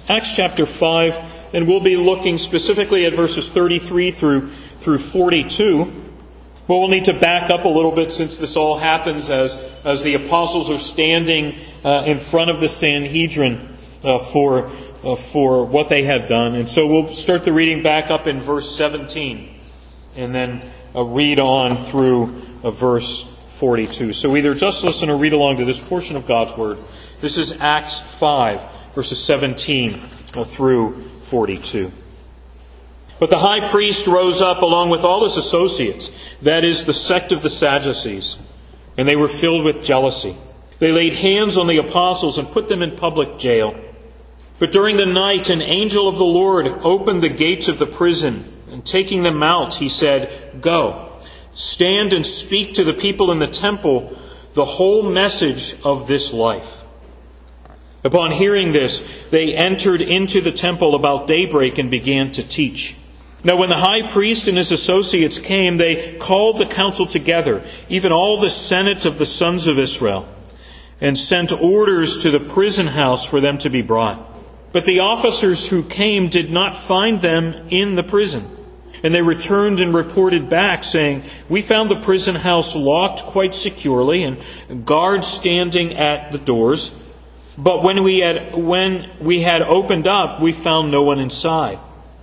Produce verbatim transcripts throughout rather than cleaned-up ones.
Acts chapter five, and we'll be looking specifically at verses thirty-three through, through forty-two. But we'll need to back up a little bit since this all happens as, as the apostles are standing uh, in front of the Sanhedrin uh, for, uh, for what they have done. And so we'll start the reading back up in verse seventeen and then uh, read on through uh, verse forty-two. So either just listen or read along to this portion of God's Word. This is Acts five, verses seventeen through forty-two. But the high priest rose up along with all his associates, that is, the sect of the Sadducees, and they were filled with jealousy. They laid hands on the apostles and put them in public jail. But during the night an angel of the Lord opened the gates of the prison, and taking them out, he said, "Go, stand and speak to the people in the temple the whole message of this life." Upon hearing this, they entered into the temple about daybreak and began to teach. Now when the high priest and his associates came, they called the council together, even all the senate of the sons of Israel, and sent orders to the prison house for them to be brought. But the officers who came did not find them in the prison. And they returned and reported back, saying, "We found the prison house locked quite securely, and guards standing at the doors. But when we had when we had opened up, we found no one inside."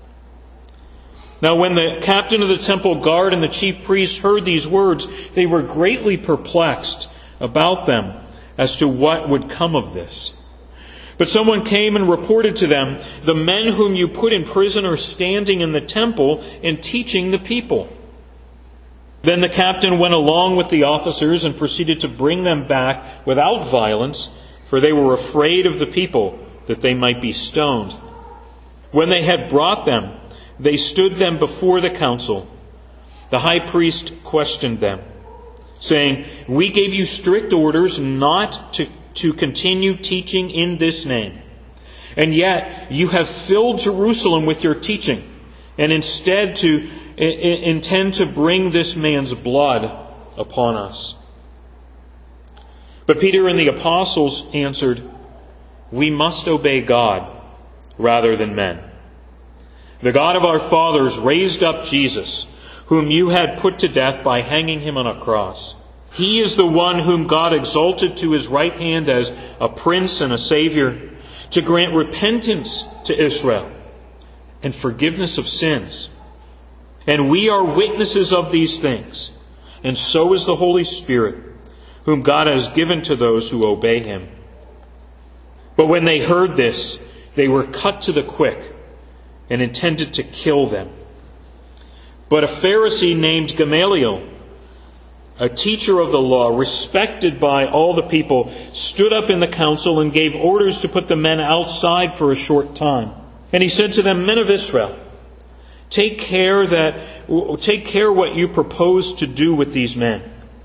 Now when the captain of the temple guard and the chief priests heard these words, they were greatly perplexed about them as to what would come of this. But someone came and reported to them, "The men whom you put in prison are standing in the temple and teaching the people." Then the captain went along with the officers and proceeded to bring them back without violence, for they were afraid of the people, that they might be stoned. When they had brought them, they stood them before the council. The high priest questioned them, saying, "We gave you strict orders not to, to continue teaching in this name. And yet you have filled Jerusalem with your teaching, and instead to I, I, intend to bring this man's blood upon us." But Peter and the apostles answered, "We must obey God rather than men. The God of our fathers raised up Jesus, whom you had put to death by hanging him on a cross. He is the one whom God exalted to his right hand as a prince and a savior, to grant repentance to Israel and forgiveness of sins. And we are witnesses of these things, and so is the Holy Spirit, whom God has given to those who obey him." But when they heard this, they were cut to the quick and intended to kill them. But a Pharisee named Gamaliel, a teacher of the law, respected by all the people, stood up in the council and gave orders to put the men outside for a short time. And he said to them, "Men of Israel, take care that take care what you propose to do with these men.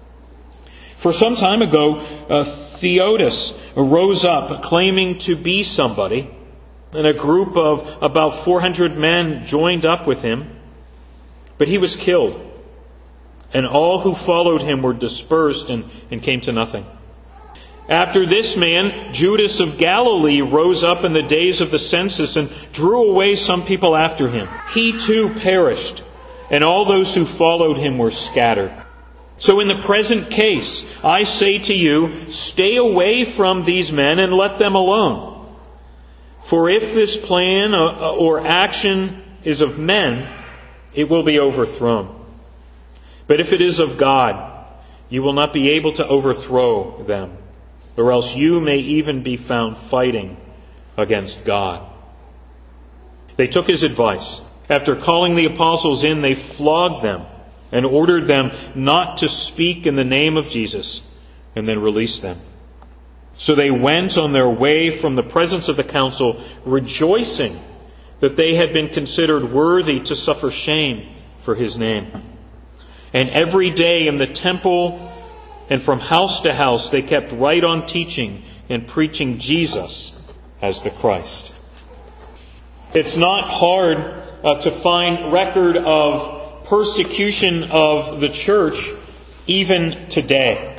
For some time ago, uh, Theudas rose up claiming to be somebody, and a group of about four hundred men joined up with him. But he was killed, and all who followed him were dispersed and, and came to nothing. After this man, Judas of Galilee rose up in the days of the census and drew away some people after him. He too perished, and all those who followed him were scattered. So in the present case, I say to you, stay away from these men and let them alone. For if this plan or action is of men, it will be overthrown. But if it is of God, you will not be able to overthrow them, or else you may even be found fighting against God." They took his advice. After calling the apostles in, they flogged them and ordered them not to speak in the name of Jesus, and then released them. So they went on their way from the presence of the council, rejoicing that they had been considered worthy to suffer shame for his name. And every day in the temple and from house to house, they kept right on teaching and preaching Jesus as the Christ. It's not hard uh, to find record of persecution of the church even today.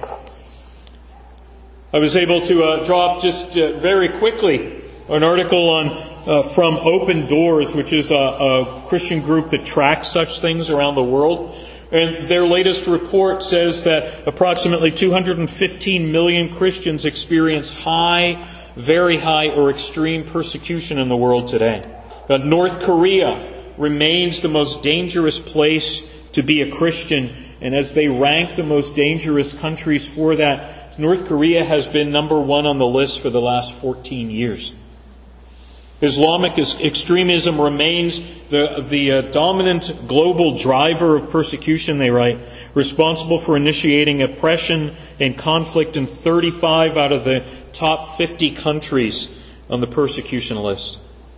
I was able to uh, draw up just uh, very quickly an article on uh, from Open Doors, which is a, a Christian group that tracks such things around the world. And their latest report says that approximately two hundred fifteen million Christians experience high, very high, or extreme persecution in the world today. Uh, North Korea remains the most dangerous place to be a Christian. And as they rank the most dangerous countries for that, North Korea has been number one on the list for the last fourteen years. Islamic extremism remains the, the uh, dominant global driver of persecution, they write, responsible for initiating oppression and conflict in thirty-five out of the top fifty countries on the persecution list.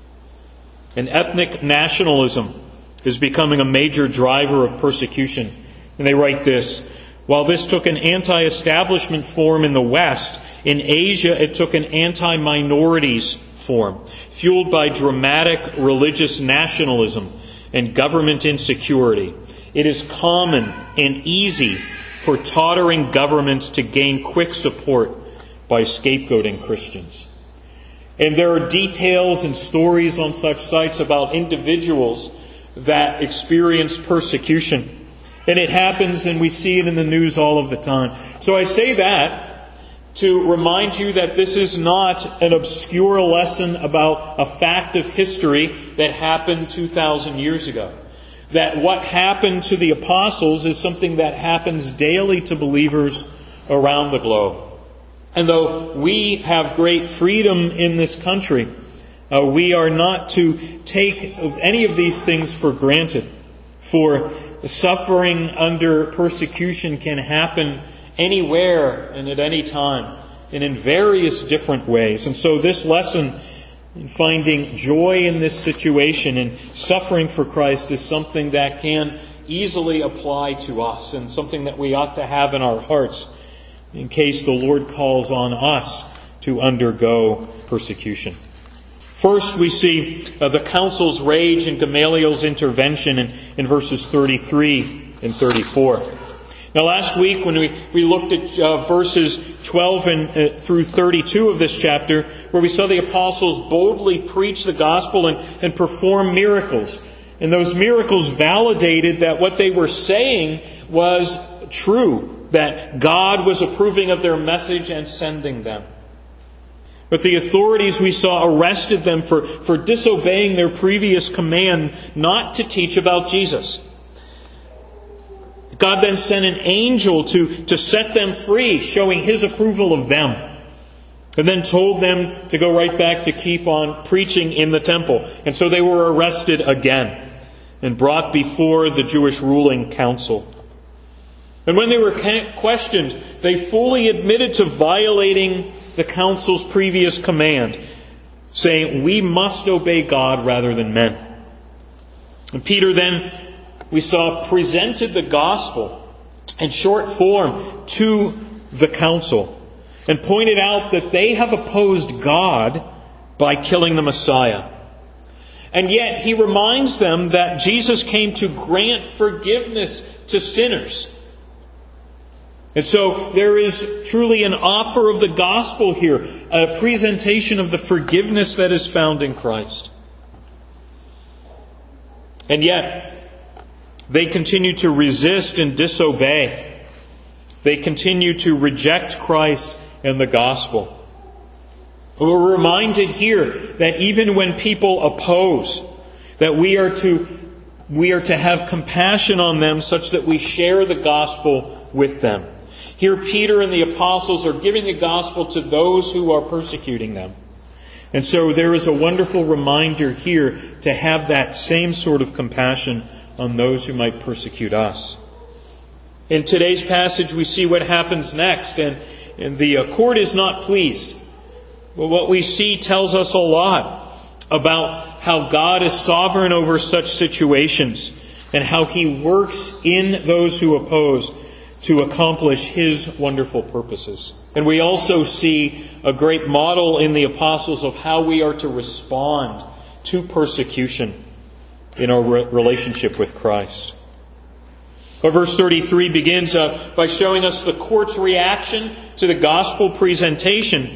And ethnic nationalism is becoming a major driver of persecution. And they write this: while this took an anti-establishment form in the West, in Asia it took an anti-minorities form, fueled by dramatic religious nationalism and government insecurity. It is common and easy for tottering governments to gain quick support by scapegoating Christians. And there are details and stories on such sites about individuals that experience persecution. And it happens, and we see it in the news all of the time. So I say that to remind you that this is not an obscure lesson about a fact of history that happened two thousand years ago. That what happened to the apostles is something that happens daily to believers around the globe. And though we have great freedom in this country, uh, we are not to take any of these things for granted. For suffering under persecution can happen anywhere and at any time and in various different ways. And so this lesson in finding joy in this situation and suffering for Christ is something that can easily apply to us and something that we ought to have in our hearts in case the Lord calls on us to undergo persecution. First, we see uh, the council's rage and Gamaliel's intervention in, in verses thirty-three and thirty-four. Now, last week when we, we looked at uh, verses twelve and uh, through thirty-two of this chapter, where we saw the apostles boldly preach the gospel and, and perform miracles. And those miracles validated that what they were saying was true, that God was approving of their message and sending them. But the authorities, we saw, arrested them for, for disobeying their previous command not to teach about Jesus. God then sent an angel to, to set them free, showing His approval of them. And then told them to go right back to keep on preaching in the temple. And so they were arrested again and brought before the Jewish ruling council. And when they were questioned, they fully admitted to violating the council's previous command, saying, we must obey God rather than men. And Peter then, we saw, presented the gospel in short form to the council and pointed out that they have opposed God by killing the Messiah. And yet he reminds them that Jesus came to grant forgiveness to sinners. And so there is truly an offer of the gospel here, a presentation of the forgiveness that is found in Christ. And yet, they continue to resist and disobey. They continue to reject Christ and the gospel. We're reminded here that even when people oppose, that we are to we are to have compassion on them such that we share the gospel with them. Here Peter and the apostles are giving the gospel to those who are persecuting them. And so there is a wonderful reminder here to have that same sort of compassion on those who might persecute us. In today's passage we see what happens next, and, and the uh, court is not pleased. But what we see tells us a lot about how God is sovereign over such situations and how He works in those who oppose to accomplish His wonderful purposes. And we also see a great model in the apostles of how we are to respond to persecution in our re- relationship with Christ. But verse thirty-three begins uh, by showing us the court's reaction to the gospel presentation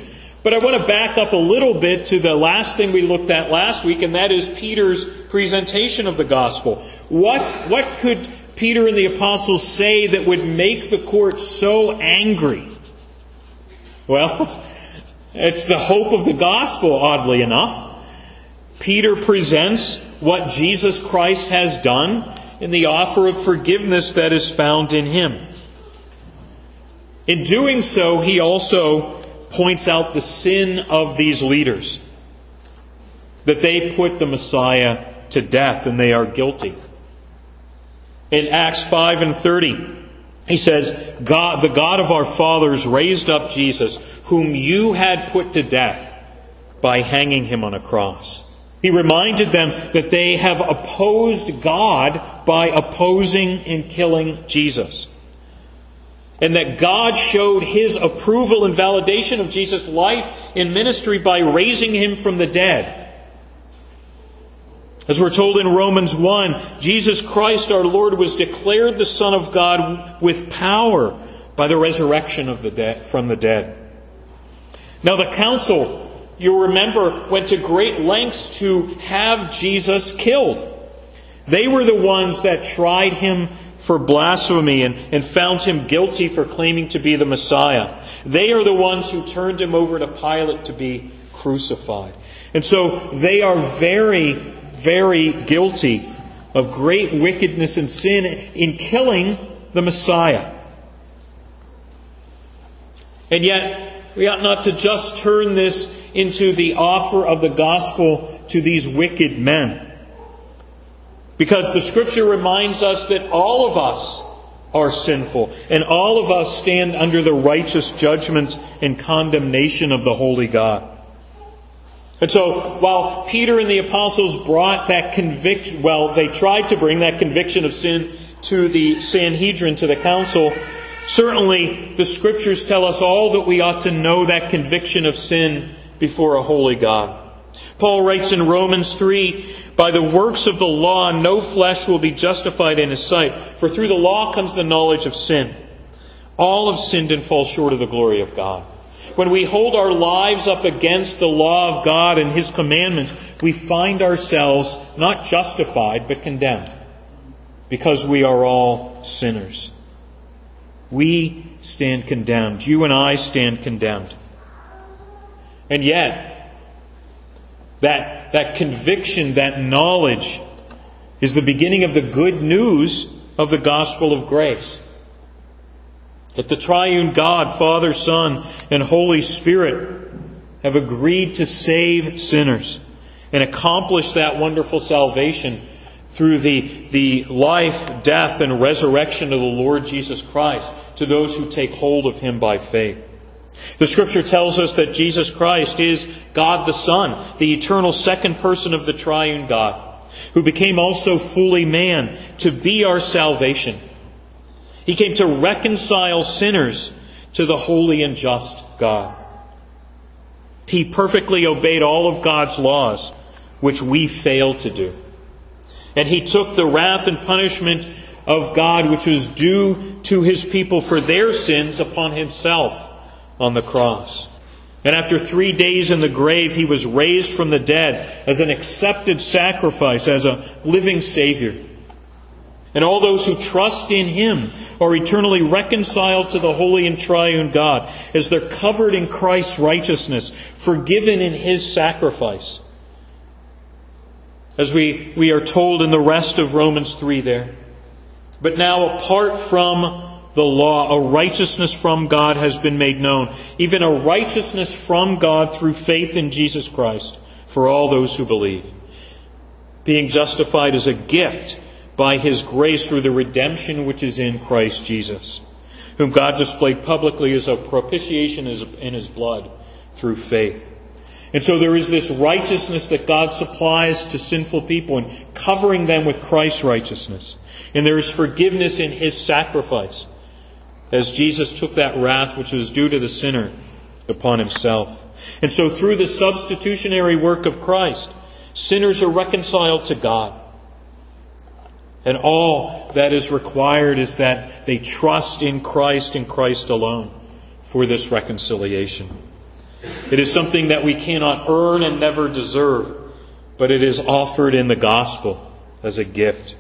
But I want to back up a little bit to the last thing we looked at last week, and that is Peter's presentation of the gospel. What, what could Peter and the apostles say that would make the court so angry? Well, it's the hope of the gospel, oddly enough. Peter presents what Jesus Christ has done in the offer of forgiveness that is found in Him. In doing so, he also points out the sin of these leaders, that they put the Messiah to death and they are guilty. In Acts five and thirty, he says, God, the God of our fathers raised up Jesus, whom you had put to death by hanging Him on a cross. He reminded them that they have opposed God by opposing and killing Jesus. And that God showed His approval and validation of Jesus' life and ministry by raising Him from the dead. As we're told in Romans one, Jesus Christ our Lord was declared the Son of God with power by the resurrection of the dead, from the dead. Now the council, you'll remember, went to great lengths to have Jesus killed. They were the ones that tried Him for blasphemy and, and found Him guilty for claiming to be the Messiah. They are the ones who turned Him over to Pilate to be crucified. And so they are very, very guilty of great wickedness and sin in killing the Messiah. And yet, we ought not to just turn this into the offer of the gospel to these wicked men. Because the Scripture reminds us that all of us are sinful, and all of us stand under the righteous judgment and condemnation of the holy God. And so, while Peter and the apostles brought that conviction, well, they tried to bring that conviction of sin to the Sanhedrin, to the council, certainly the Scriptures tell us all that we ought to know that conviction of sin before a holy God. Paul writes in Romans three, by the works of the law, no flesh will be justified in his sight. For through the law comes the knowledge of sin. All have sinned and fall short of the glory of God. When we hold our lives up against the law of God and His commandments, we find ourselves not justified, but condemned. Because we are all sinners. We stand condemned. You and I stand condemned. And yet, That, that conviction, that knowledge, is the beginning of the good news of the gospel of grace. That the triune God, Father, Son, and Holy Spirit have agreed to save sinners and accomplish that wonderful salvation through the, the life, death, and resurrection of the Lord Jesus Christ to those who take hold of Him by faith. The Scripture tells us that Jesus Christ is God the Son, the eternal second person of the triune God, who became also fully man to be our salvation. He came to reconcile sinners to the holy and just God. He perfectly obeyed all of God's laws, which we fail to do. And He took the wrath and punishment of God, which was due to His people for their sins, upon Himself on the cross. And after three days in the grave, He was raised from the dead as an accepted sacrifice, as a living Savior. And all those who trust in Him are eternally reconciled to the holy and triune God, as they're covered in Christ's righteousness, forgiven in His sacrifice. As we, we are told in the rest of Romans three there. But now, apart from the law, a righteousness from God has been made known, even a righteousness from God through faith in Jesus Christ for all those who believe. Being justified as a gift by His grace through the redemption which is in Christ Jesus, whom God displayed publicly as a propitiation in His blood through faith. And so there is this righteousness that God supplies to sinful people and covering them with Christ's righteousness. And there is forgiveness in His sacrifice, as Jesus took that wrath which was due to the sinner upon Himself. And so through the substitutionary work of Christ, sinners are reconciled to God. And all that is required is that they trust in Christ and Christ alone for this reconciliation. It is something that we cannot earn and never deserve, but it is offered in the gospel as a gift.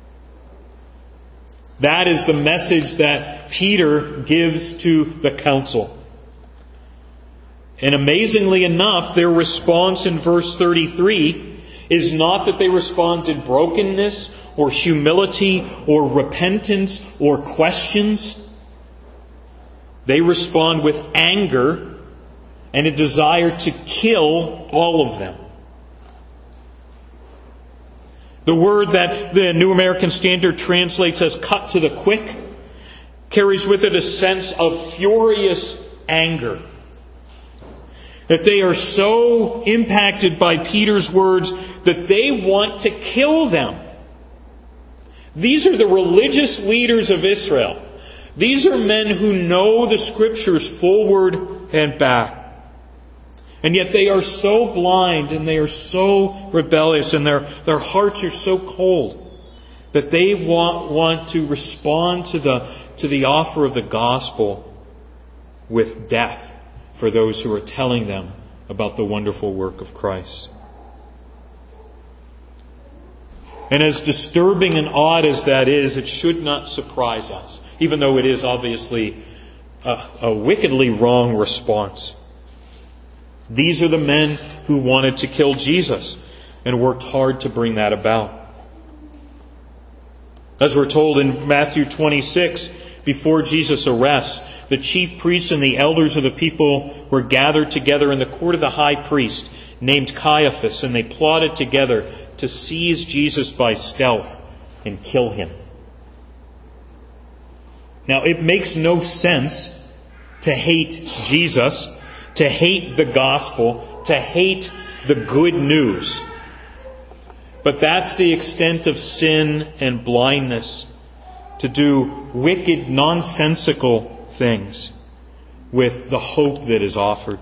That is the message that Peter gives to the council. And amazingly enough, their response in verse thirty-three is not that they respond in brokenness or humility or repentance or questions. They respond with anger and a desire to kill all of them. The word that the New American Standard translates as cut to the quick carries with it a sense of furious anger. That they are so impacted by Peter's words that they want to kill them. These are the religious leaders of Israel. These are men who know the Scriptures forward and back. And yet they are so blind and they are so rebellious and their, their hearts are so cold that they want, want to respond to the, to the offer of the gospel with death for those who are telling them about the wonderful work of Christ. And as disturbing and odd as that is, it should not surprise us, even though it is obviously a, a wickedly wrong response. These are the men who wanted to kill Jesus and worked hard to bring that about. As we're told in Matthew twenty-six, before Jesus' arrest, the chief priests and the elders of the people were gathered together in the court of the high priest, named Caiaphas, and they plotted together to seize Jesus by stealth and kill him. Now, it makes no sense to hate Jesus, to hate the gospel, to hate the good news. But that's the extent of sin and blindness, to do wicked, nonsensical things with the hope that is offered.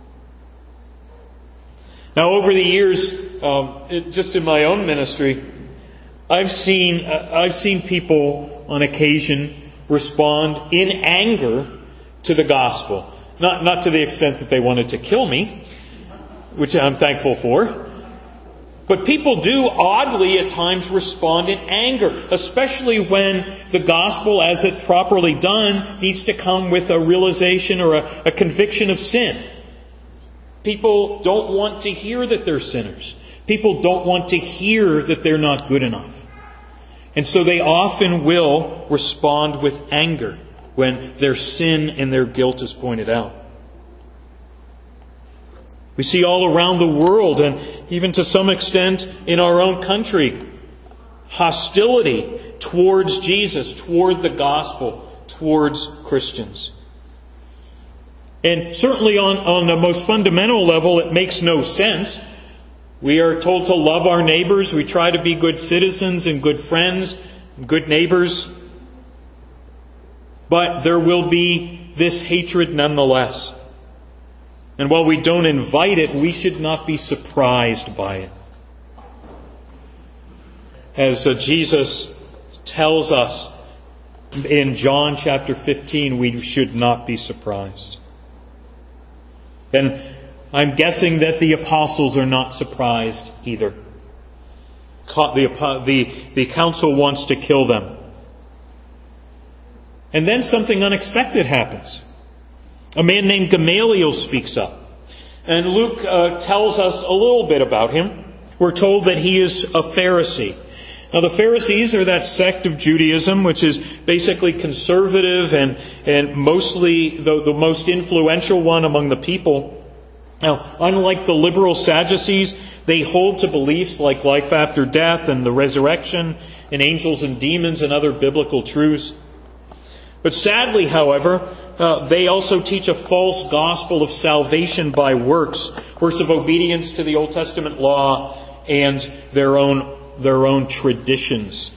Now, over the years, um, it, just in my own ministry, I've seen uh, I've seen people on occasion respond in anger to the gospel. Not not to the extent that they wanted to kill me, which I'm thankful for. But people do oddly at times respond in anger, especially when the gospel, as it properly done, needs to come with a realization or a, a conviction of sin. People don't want to hear that they're sinners. People don't want to hear that they're not good enough. And so they often will respond with anger when their sin and their guilt is pointed out. We see all around the world, and even to some extent in our own country, hostility towards Jesus, toward the gospel, towards Christians. And certainly on, on the most fundamental level, it makes no sense. We are told to love our neighbors. We try to be good citizens and good friends, and good neighbors. But there will be this hatred nonetheless. And while we don't invite it, we should not be surprised by it. As uh, Jesus tells us in John chapter fifteen, we should not be surprised. And I'm guessing that the apostles are not surprised either. The, the, the council wants to kill them. And then something unexpected happens. A man named Gamaliel speaks up. And Luke uh, tells us a little bit about him. We're told that he is a Pharisee. Now, the Pharisees are that sect of Judaism which is basically conservative and, and mostly the, the most influential one among the people. Now, unlike the liberal Sadducees, they hold to beliefs like life after death and the resurrection and angels and demons and other biblical truths. But sadly, however, uh, they also teach a false gospel of salvation by works, works of obedience to the Old Testament law and their own their own traditions.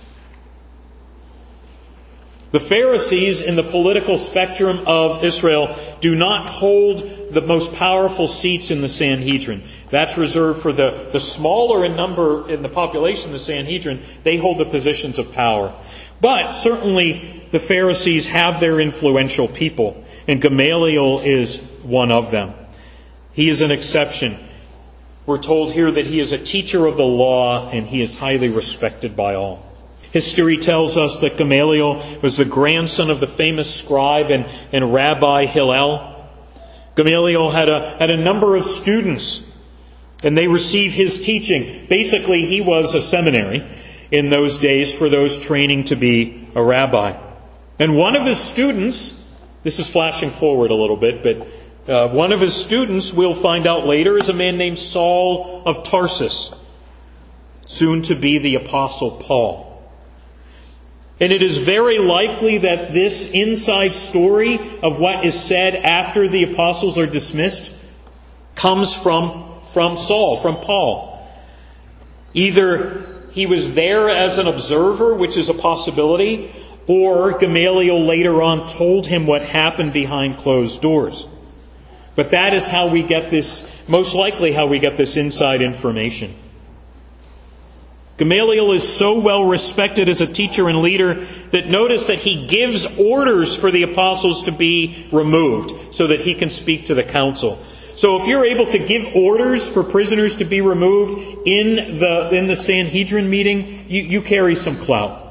The Pharisees in the political spectrum of Israel do not hold the most powerful seats in the Sanhedrin. That's reserved for the, the smaller in number in the population of the Sanhedrin. They hold the positions of power. But certainly the Pharisees have their influential people, and Gamaliel is one of them. He is an exception. We're told here that he is a teacher of the law and he is highly respected by all. History tells us that Gamaliel was the grandson of the famous scribe and, and Rabbi Hillel. Gamaliel had a, had a number of students, and they received his teaching. Basically, he was a seminary in those days for those training to be a rabbi. And one of his students, this is flashing forward a little bit, but uh, one of his students, we'll find out later, is a man named Saul of Tarsus, soon to be the Apostle Paul. And it is very likely that this inside story of what is said after the apostles are dismissed comes from, from Saul, from Paul. Either he was there as an observer, which is a possibility, or Gamaliel later on told him what happened behind closed doors. But that is how we get this, most likely how we get this inside information. Gamaliel is so well respected as a teacher and leader that notice that he gives orders for the apostles to be removed so that he can speak to the council. So if you're able to give orders for prisoners to be removed in the in the Sanhedrin meeting, you, you carry some clout.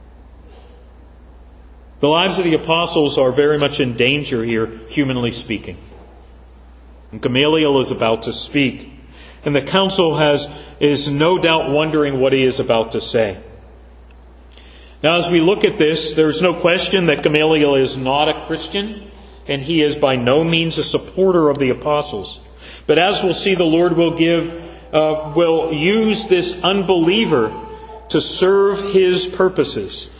The lives of the apostles are very much in danger here, humanly speaking. And Gamaliel is about to speak. And the council has is no doubt wondering what he is about to say. Now, as we look at this, there's no question that Gamaliel is not a Christian, and he is by no means a supporter of the apostles. But as we'll see, the Lord will give, uh, will use this unbeliever to serve His purposes,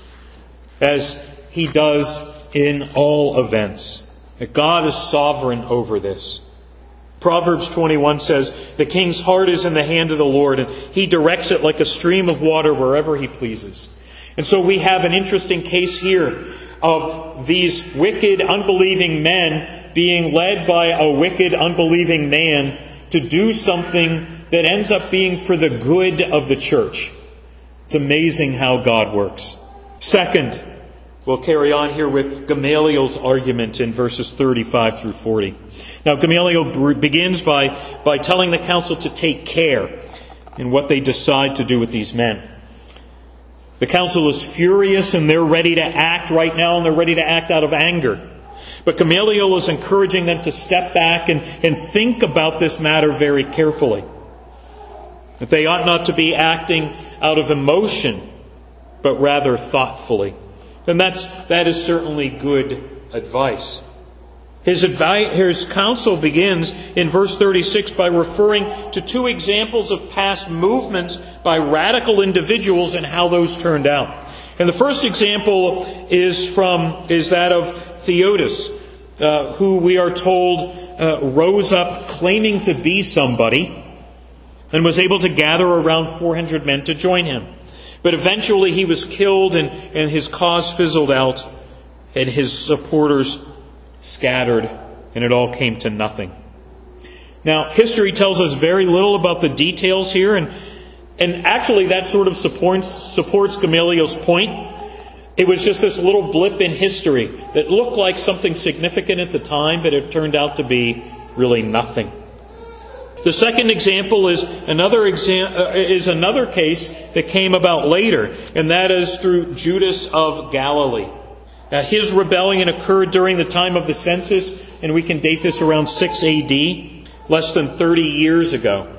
as He does in all events. That God is sovereign over this. Proverbs twenty-one says, "The king's heart is in the hand of the Lord, and He directs it like a stream of water wherever He pleases." And so we have an interesting case here of these wicked, unbelieving men being led by a wicked, unbelieving man to do something that ends up being for the good of the church. It's amazing how God works. Second, we'll carry on here with Gamaliel's argument in verses thirty-five through forty. Now, Gamaliel begins by, by telling the council to take care in what they decide to do with these men. The council is furious and they're ready to act right now, and they're ready to act out of anger. But Gamaliel is encouraging them to step back and, and think about this matter very carefully. That they ought not to be acting out of emotion, but rather thoughtfully. And that's, that is certainly good advice. His advice, his counsel begins in verse thirty-six by referring to two examples of past movements by radical individuals and how those turned out. And the first example is from is that of Theudas, uh, who we are told uh, rose up claiming to be somebody and was able to gather around four hundred men to join him. But eventually he was killed and, and his cause fizzled out and his supporters scattered, and it all came to nothing. Now, history tells us very little about the details here, and and actually that sort of supports, supports Gamaliel's point. It was just this little blip in history that looked like something significant at the time, but it turned out to be really nothing. The second example is another exam- uh, is another case that came about later, and that is through Judas of Galilee. Now, his rebellion occurred during the time of the census, and we can date this around six A D, less than thirty years ago.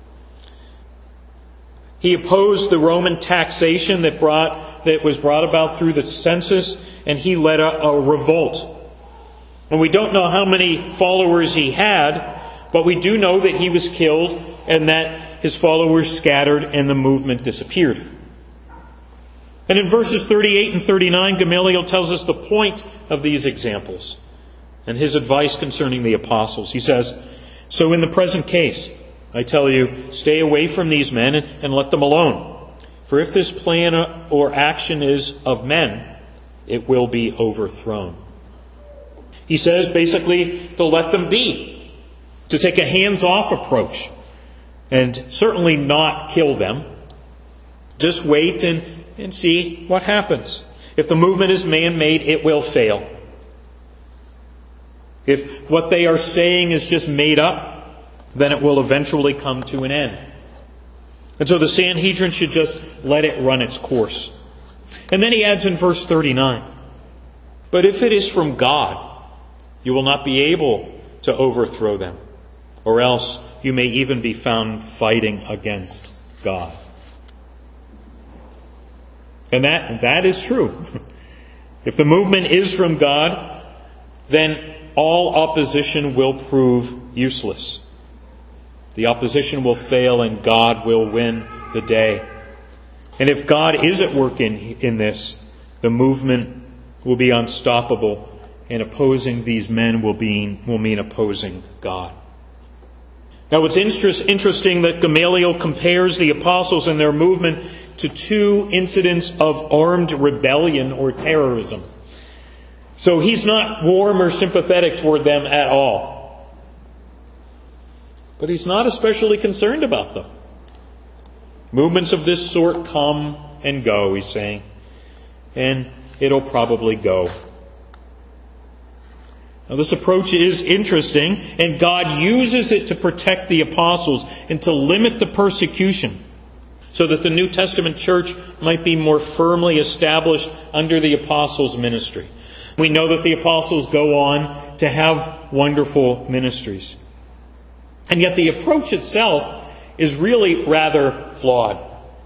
He opposed the Roman taxation that brought that was brought about through the census, and he led a, a revolt. And we don't know how many followers he had, but we do know that he was killed and that his followers scattered and the movement disappeared. And in verses thirty-eight and thirty-nine, Gamaliel tells us the point of these examples and his advice concerning the apostles. He says, "So in the present case, I tell you, stay away from these men and, and let them alone. For if this plan or action is of men, it will be overthrown." He says basically to let them be, to take a hands-off approach, and certainly not kill them. Just wait and and see what happens. If the movement is man-made, it will fail. If what they are saying is just made up, then it will eventually come to an end. And so the Sanhedrin should just let it run its course. And then he adds in verse thirty-nine, "But if it is from God, you will not be able to overthrow them, or else you may even be found fighting against God." And that, that is true. If the movement is from God, then all opposition will prove useless. The opposition will fail and God will win the day. And if God is at work in, in this, the movement will be unstoppable, and opposing these men will, be, will mean opposing God. Now it's interest, interesting that Gamaliel compares the apostles and their movement to two incidents of armed rebellion or terrorism. So he's not warm or sympathetic toward them at all. But he's not especially concerned about them. Movements of this sort come and go, he's saying. And it'll probably go. Now this approach is interesting, and God uses it to protect the apostles and to limit the persecution, so that the New Testament church might be more firmly established under the apostles' ministry. We know that the apostles go on to have wonderful ministries. And yet the approach itself is really rather flawed.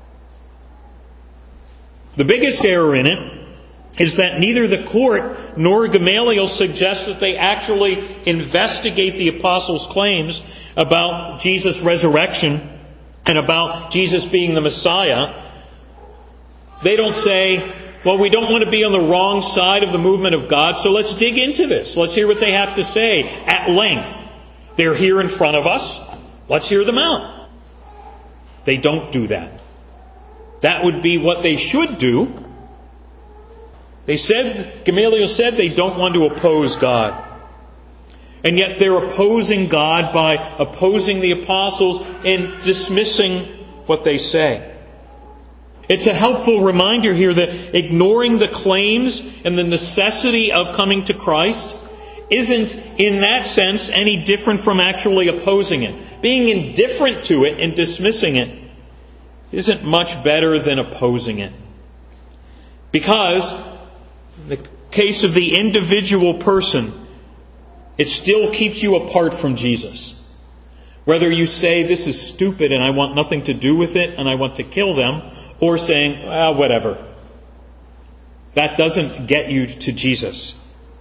The biggest error in it is that neither the court nor Gamaliel suggest that they actually investigate the apostles' claims about Jesus' resurrection and about Jesus being the Messiah. They don't say, well, we don't want to be on the wrong side of the movement of God, so let's dig into this. Let's hear what they have to say at length. They're here in front of us. Let's hear them out. They don't do that. That would be what they should do. They said, Gamaliel said they don't want to oppose God. And yet they're opposing God by opposing the apostles and dismissing what they say. It's a helpful reminder here that ignoring the claims and the necessity of coming to Christ isn't, in that sense, any different from actually opposing it. Being indifferent to it and dismissing it isn't much better than opposing it. Because, in the case of the individual person, it still keeps you apart from Jesus. Whether you say, this is stupid and I want nothing to do with it and I want to kill them, or saying, well, whatever. That doesn't get you to Jesus.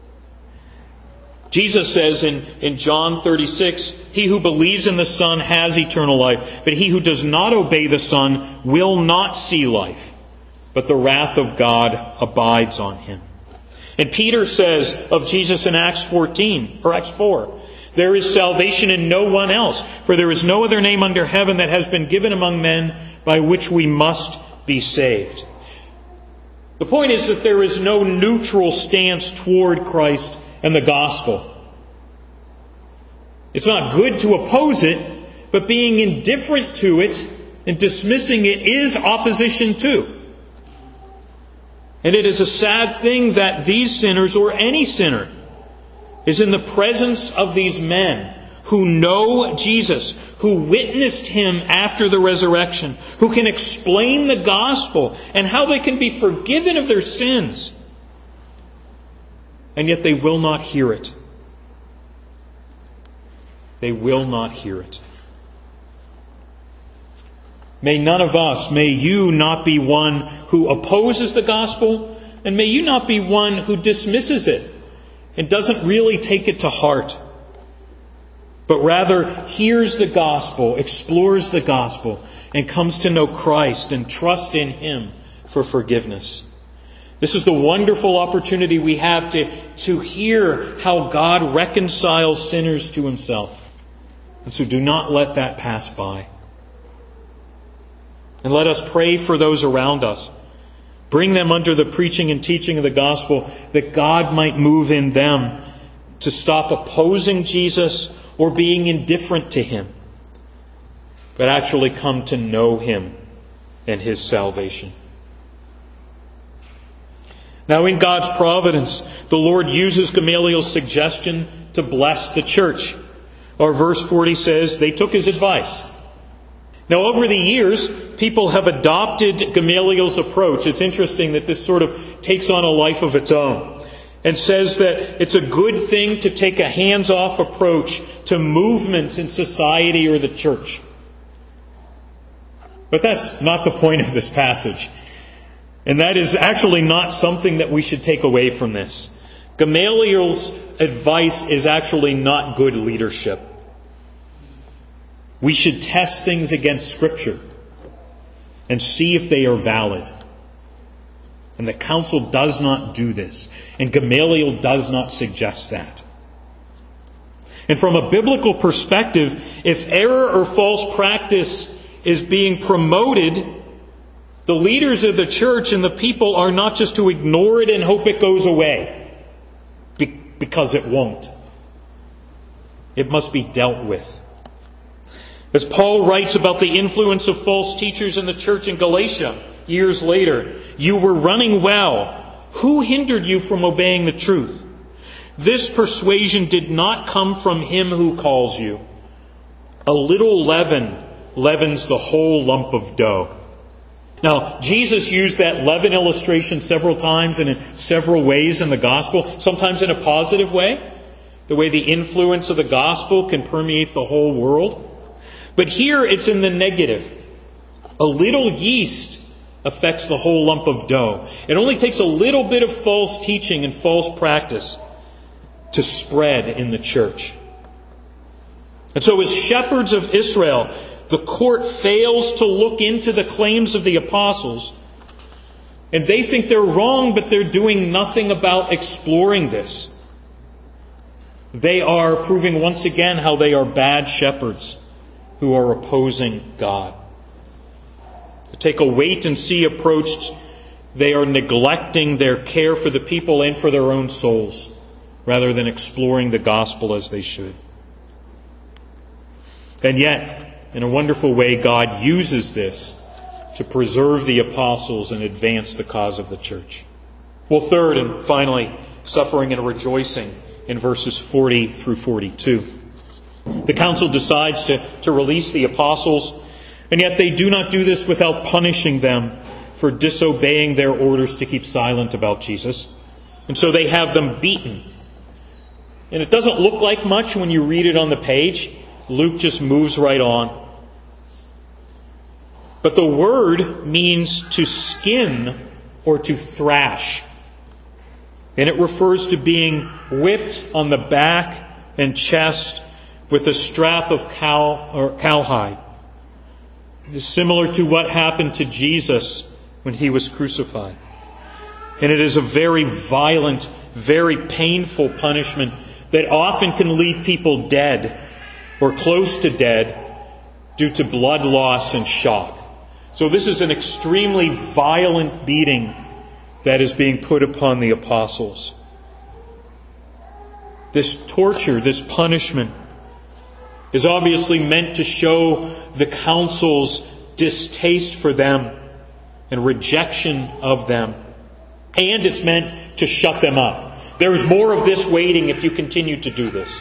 Jesus says in, in John thirty-six, "He who believes in the Son has eternal life, but he who does not obey the Son will not see life, but the wrath of God abides on him." And Peter says of Jesus in Acts fourteen, or Acts four, "There is salvation in no one else, for there is no other name under heaven that has been given among men by which we must be saved." The point is that there is no neutral stance toward Christ and the gospel. It's not good to oppose it, but being indifferent to it and dismissing it is opposition too. And it is a sad thing that these sinners, or any sinner, is in the presence of these men who know Jesus, who witnessed Him after the resurrection, who can explain the gospel and how they can be forgiven of their sins. And yet they will not hear it. They will not hear it. May none of us, may you not be one who opposes the gospel, and may you not be one who dismisses it and doesn't really take it to heart, but rather hears the gospel, explores the gospel, and comes to know Christ and trust in Him for forgiveness. This is the wonderful opportunity we have to, to hear how God reconciles sinners to Himself. And so do not let that pass by. And let us pray for those around us. Bring them under the preaching and teaching of the gospel, that God might move in them to stop opposing Jesus or being indifferent to Him, but actually come to know Him and His salvation. Now, in God's providence, the Lord uses Gamaliel's suggestion to bless the church. Or verse forty says, they took his advice. Now, over the years, people have adopted Gamaliel's approach. It's interesting that this sort of takes on a life of its own, and says that it's a good thing to take a hands-off approach to movements in society or the church. But that's not the point of this passage. And that is actually not something that we should take away from this. Gamaliel's advice is actually not good leadership. We should test things against Scripture and see if they are valid. And the council does not do this. And Gamaliel does not suggest that. And from a biblical perspective, if error or false practice is being promoted, the leaders of the church and the people are not just to ignore it and hope it goes away, because it won't. It must be dealt with. As Paul writes about the influence of false teachers in the church in Galatia years later, you were running well. Who hindered you from obeying the truth? This persuasion did not come from him who calls you. A little leaven leavens the whole lump of dough. Now, Jesus used that leaven illustration several times and in several ways in the gospel, sometimes in a positive way, the way the influence of the gospel can permeate the whole world. But here it's in the negative. A little yeast affects the whole lump of dough. It only takes a little bit of false teaching and false practice to spread in the church. And so as shepherds of Israel, the court fails to look into the claims of the apostles, and they think they're wrong, but they're doing nothing about exploring this. They are proving once again how they are bad shepherds who are opposing God. To take a wait-and-see approach, they are neglecting their care for the people and for their own souls, rather than exploring the gospel as they should. And yet, in a wonderful way, God uses this to preserve the apostles and advance the cause of the church. Well, third and finally, suffering and rejoicing in verses forty through forty-two. The council decides to, to release the apostles, and yet they do not do this without punishing them for disobeying their orders to keep silent about Jesus. And so they have them beaten. And it doesn't look like much when you read it on the page. Luke just moves right on. But the word means to skin or to thrash. And it refers to being whipped on the back and chest with a strap of cow or cowhide. It is similar to what happened to Jesus when he was crucified. And it is a very violent, very painful punishment that often can leave people dead or close to dead due to blood loss and shock. So this is an extremely violent beating that is being put upon the apostles. This torture, this punishment, is obviously meant to show the council's distaste for them and rejection of them. And it's meant to shut them up. There's more of this waiting if you continue to do this.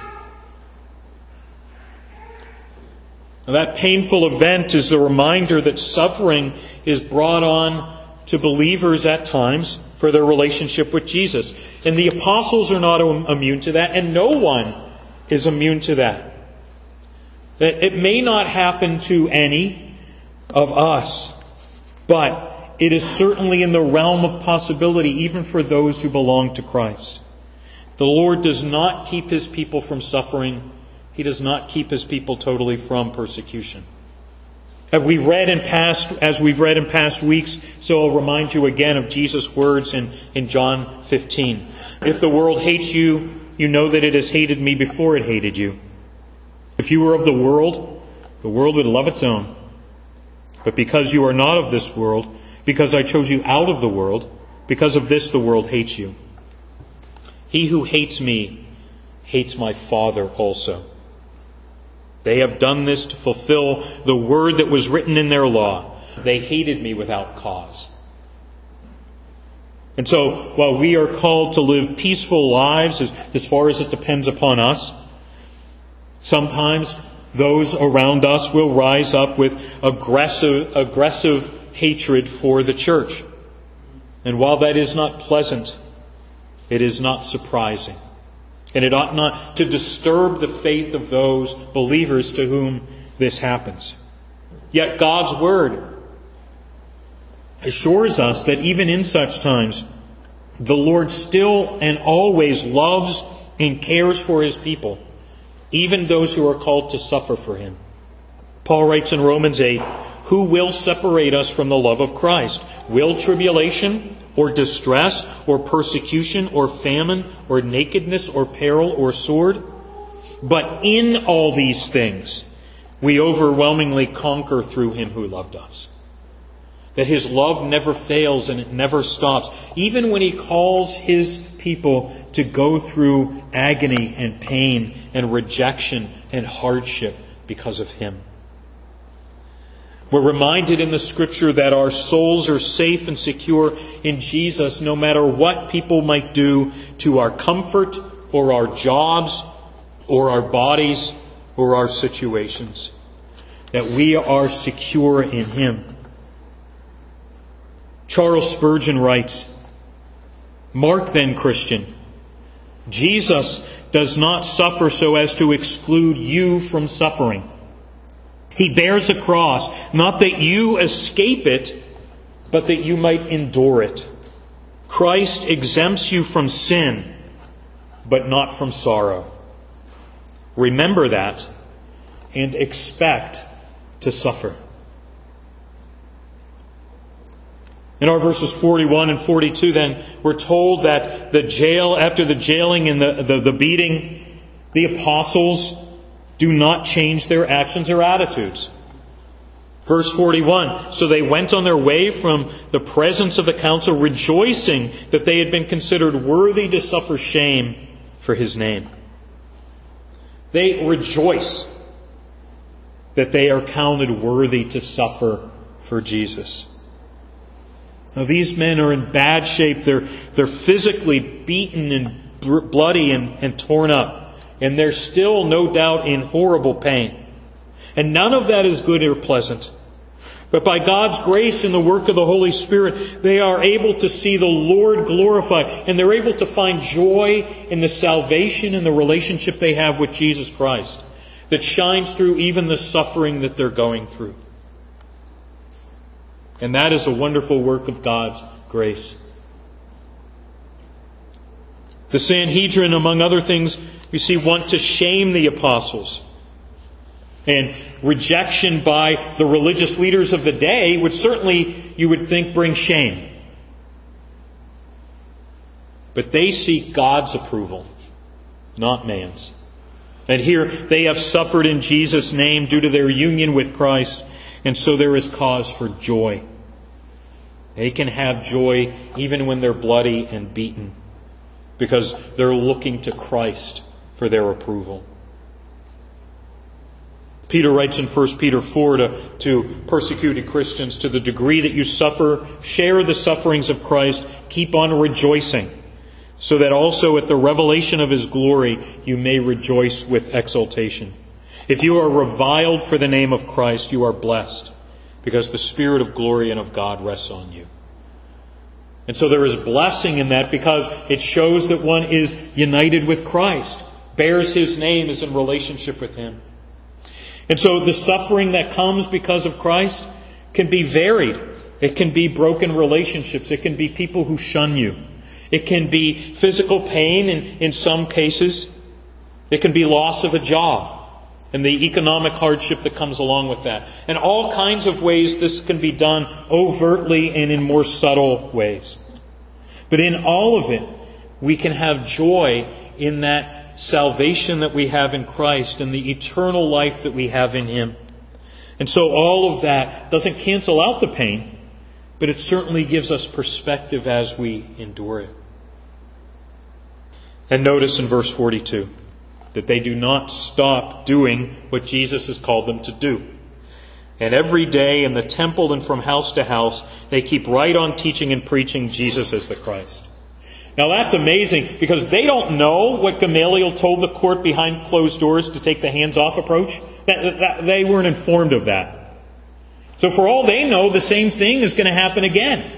Now, that painful event is a reminder that suffering is brought on to believers at times for their relationship with Jesus. And the apostles are not immune to that, and no one is immune to that. That it may not happen to any of us, but it is certainly in the realm of possibility even for those who belong to Christ. The Lord does not keep His people from suffering. He does not keep His people totally from persecution. Have we read in past, as we've read in past weeks, so I'll remind you again of Jesus' words in, in John fifteen. If the world hates you, you know that it has hated me before it hated you. If you were of the world, the world would love its own. But because you are not of this world, because I chose you out of the world, because of this the world hates you. He who hates me hates my Father also. They have done this to fulfill the word that was written in their law. They hated me without cause. And so, while we are called to live peaceful lives as, as far as it depends upon us, Sometimes those around us will rise up with aggressive, aggressive hatred for the church. And while that is not pleasant, it is not surprising. And it ought not to disturb the faith of those believers to whom this happens. Yet God's Word assures us that even in such times, the Lord still and always loves and cares for His people, even those who are called to suffer for Him. Paul writes in Romans eight, "Who will separate us from the love of Christ? Will tribulation, or distress, or persecution, or famine, or nakedness, or peril, or sword? But in all these things, we overwhelmingly conquer through Him who loved us." That His love never fails and it never stops, even when He calls His people to go through agony and pain and rejection and hardship because of Him. We're reminded in the Scripture that our souls are safe and secure in Jesus no matter what people might do to our comfort or our jobs or our bodies or our situations. That we are secure in Him. Charles Spurgeon writes, "Mark then, Christian, Jesus does not suffer so as to exclude you from suffering. He bears a cross, not that you escape it, but that you might endure it. Christ exempts you from sin, but not from sorrow. Remember that and expect to suffer." In our verses forty-one and forty-two, then, we're told that the jail, after the jailing and the, the, the beating, the apostles do not change their actions or attitudes. Verse forty-one, "So they went on their way from the presence of the council, rejoicing that they had been considered worthy to suffer shame for His name." They rejoice that they are counted worthy to suffer for Jesus. Now, these men are in bad shape. They're, they're physically beaten and bloody and, and torn up. And they're still, no doubt, in horrible pain. And none of that is good or pleasant. But by God's grace and the work of the Holy Spirit, they are able to see the Lord glorified. And they're able to find joy in the salvation and the relationship they have with Jesus Christ that shines through even the suffering that they're going through. And that is a wonderful work of God's grace. The Sanhedrin, among other things, we see want to shame the apostles. And rejection by the religious leaders of the day would certainly, you would think, bring shame. But they seek God's approval, not man's. And here they have suffered in Jesus' name due to their union with Christ. And so there is cause for joy. They can have joy even when they're bloody and beaten, because they're looking to Christ for their approval. Peter writes in First Peter four to, to persecuted Christians, "To the degree that you suffer, share the sufferings of Christ, keep on rejoicing, so that also at the revelation of His glory you may rejoice with exultation. If you are reviled for the name of Christ, you are blessed, because the Spirit of glory and of God rests on you." And so there is blessing in that, because it shows that one is united with Christ, bears His name, is in relationship with Him. And so the suffering that comes because of Christ can be varied. It can be broken relationships. It can be people who shun you. It can be physical pain in, in some cases. It can be loss of a job and the economic hardship that comes along with that. And all kinds of ways this can be done overtly and in more subtle ways. But in all of it, we can have joy in that salvation that we have in Christ and the eternal life that we have in Him. And so all of that doesn't cancel out the pain, but it certainly gives us perspective as we endure it. And notice in verse forty-two that they do not stop doing what Jesus has called them to do. And every day in the temple and from house to house, they keep right on teaching and preaching Jesus as the Christ. Now that's amazing, because they don't know what Gamaliel told the court behind closed doors to take the hands-off approach. That, that, they weren't informed of that. So for all they know, the same thing is going to happen again.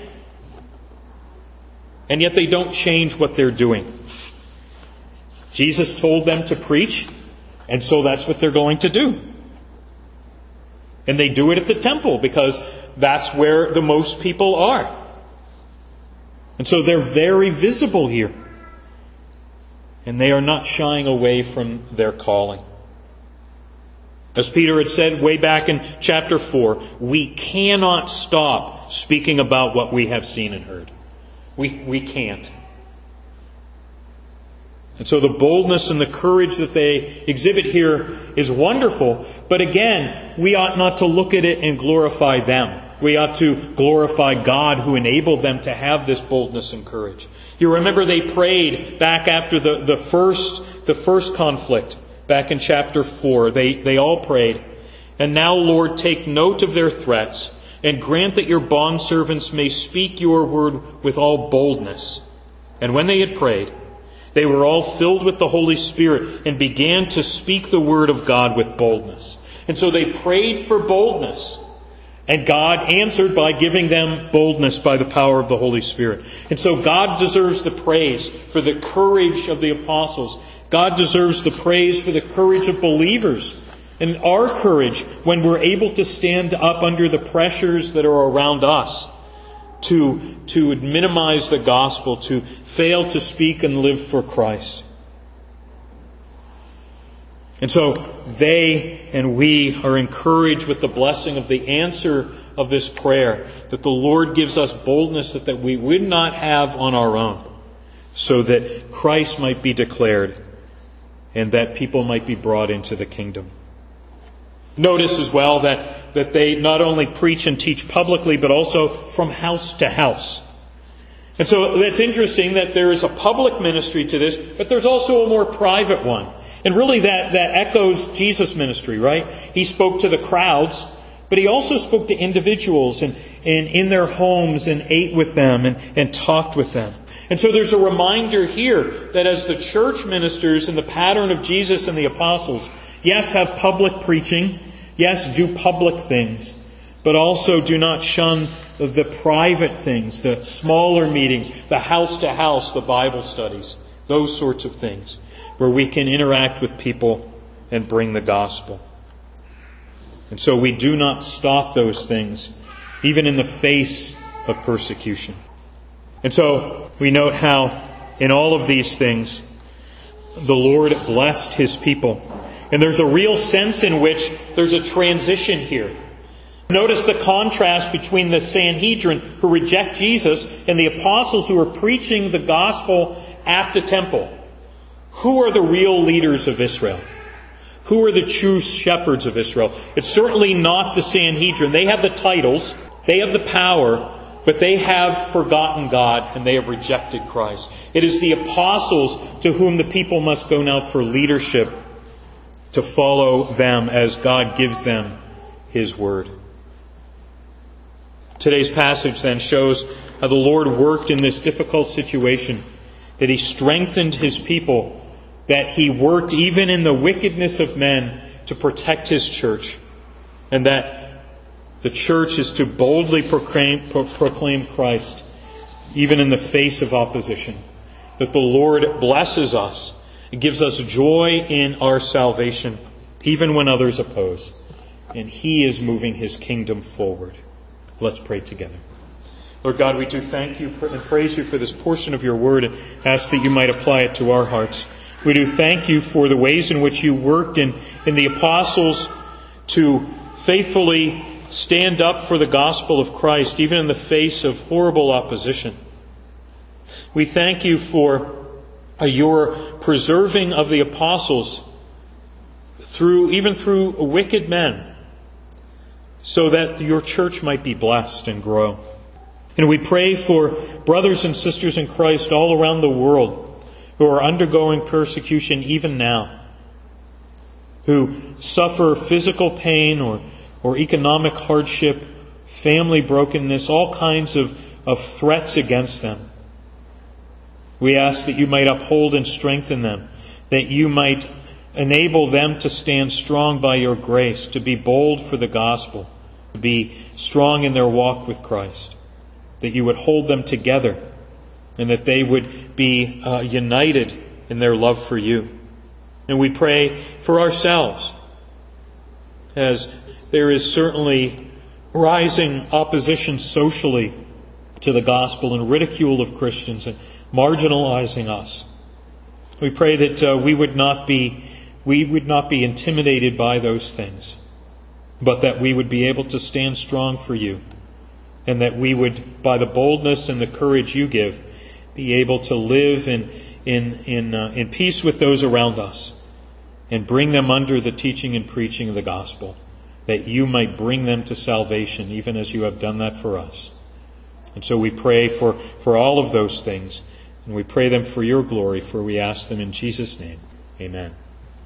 And yet they don't change what they're doing. Jesus told them to preach, and so that's what they're going to do. And they do it at the temple because that's where the most people are. And so they're very visible here. And they are not shying away from their calling. As Peter had said way back in chapter four, we cannot stop speaking about what we have seen and heard. We, we can't. And so the boldness and the courage that they exhibit here is wonderful. But again, we ought not to look at it and glorify them. We ought to glorify God who enabled them to have this boldness and courage. You remember they prayed back after the, the first the first conflict, back in chapter four. They, they all prayed. And now, Lord, take note of their threats and grant that your bondservants may speak your word with all boldness. And when they had prayed, they were all filled with the Holy Spirit and began to speak the word of God with boldness. And so they prayed for boldness. And God answered by giving them boldness by the power of the Holy Spirit. And so God deserves the praise for the courage of the apostles. God deserves the praise for the courage of believers. And our courage when we're able to stand up under the pressures that are around us. To, to minimize the gospel, to fail to speak and live for Christ. And so they and we are encouraged with the blessing of the answer of this prayer, that the Lord gives us boldness that, that we would not have on our own, so that Christ might be declared and that people might be brought into the kingdom. Notice as well that, that they not only preach and teach publicly, but also from house to house. And so it's interesting that there is a public ministry to this, but there's also a more private one. And really that, that echoes Jesus' ministry, right? He spoke to the crowds, but he also spoke to individuals and, and in their homes and ate with them and, and talked with them. And so there's a reminder here that as the church ministers in the pattern of Jesus and the apostles, yes, have public preaching. Yes, do public things. But also do not shun the private things, the smaller meetings, the house to house, the Bible studies, those sorts of things, where we can interact with people and bring the gospel. And so we do not stop those things, even in the face of persecution. And so we note how in all of these things, the Lord blessed His people. And there's a real sense in which there's a transition here. Notice the contrast between the Sanhedrin who reject Jesus and the apostles who are preaching the gospel at the temple. Who are the real leaders of Israel? Who are the true shepherds of Israel? It's certainly not the Sanhedrin. They have the titles, they have the power, but they have forgotten God and they have rejected Christ. It is the apostles to whom the people must go now for leadership, to follow them as God gives them His Word. Today's passage then shows how the Lord worked in this difficult situation, that He strengthened His people, that He worked even in the wickedness of men to protect His church, and that the church is to boldly proclaim, pro- proclaim Christ even in the face of opposition. That the Lord blesses us. It gives us joy in our salvation, even when others oppose. And He is moving His kingdom forward. Let's pray together. Lord God, we do thank You and praise You for this portion of Your Word and ask that You might apply it to our hearts. We do thank You for the ways in which You worked in, in the apostles to faithfully stand up for the gospel of Christ, even in the face of horrible opposition. We thank You for Your preserving of the apostles through, even through wicked men, so that Your church might be blessed and grow. And we pray for brothers and sisters in Christ all around the world who are undergoing persecution even now, who suffer physical pain or, or economic hardship, family brokenness, all kinds of, of threats against them. We ask that you might uphold and strengthen them, that you might enable them to stand strong by your grace, to be bold for the gospel, to be strong in their walk with Christ, that you would hold them together, and that they would be uh, united in their love for you. And we pray for ourselves, as there is certainly rising opposition socially to the gospel and ridicule of Christians and marginalizing us. We pray that uh, we would not be we would not be intimidated by those things, but that we would be able to stand strong for you, and that we would, by the boldness and the courage you give, be able to live in in in uh, in peace with those around us, and bring them under the teaching and preaching of the gospel, that you might bring them to salvation, even as you have done that for us. And so we pray for, for all of those things, and we pray them for your glory, for we ask them in Jesus' name. Amen.